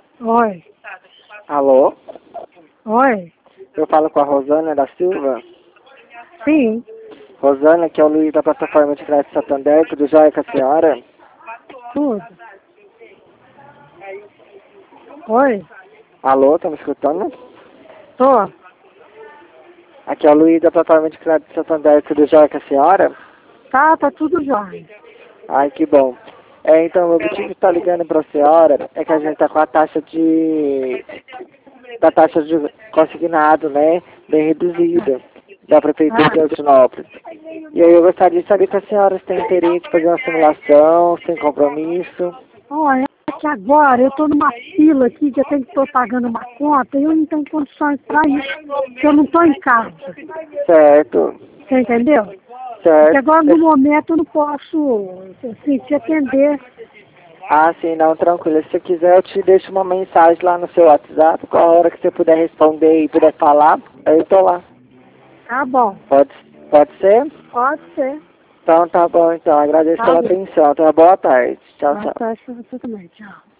Oi. Alô? Oi. Eu falo com a Rosana da Silva. Sim. Rosana, que é o Luiz da plataforma de crédito Santander, tudo jóia com a senhora? Tudo. Oi. Alô, tá me escutando? Tô. Aqui é o Luiz da plataforma de crédito Santander, tudo jóia com a senhora? Tá tudo jóia. Ai, que bom. Então, o objetivo de estar ligando para a senhora é que a gente tá com a taxa de consignado, né, bem reduzida da Prefeitura de Altinópolis. E aí eu gostaria de saber se a senhora tem interesse em fazer uma simulação, sem compromisso. Olha, é que agora eu tô numa fila aqui que eu tenho que estar pagando uma conta e eu não tenho condições para isso, porque eu não tô em casa. Certo, Você entendeu? Porque certo. agora no momento eu não posso, assim, te atender. Ah, sim, não, tranquilo. Se você quiser, eu te deixo uma mensagem lá no seu WhatsApp, com a hora que você puder responder e puder falar, aí eu tô lá. Tá bom. Pode ser? Pode ser. Então tá bom, então. Agradeço Tá pela bom. atenção. Então, boa tarde. Tchau, Boa tchau. tarde pra você também. Tchau.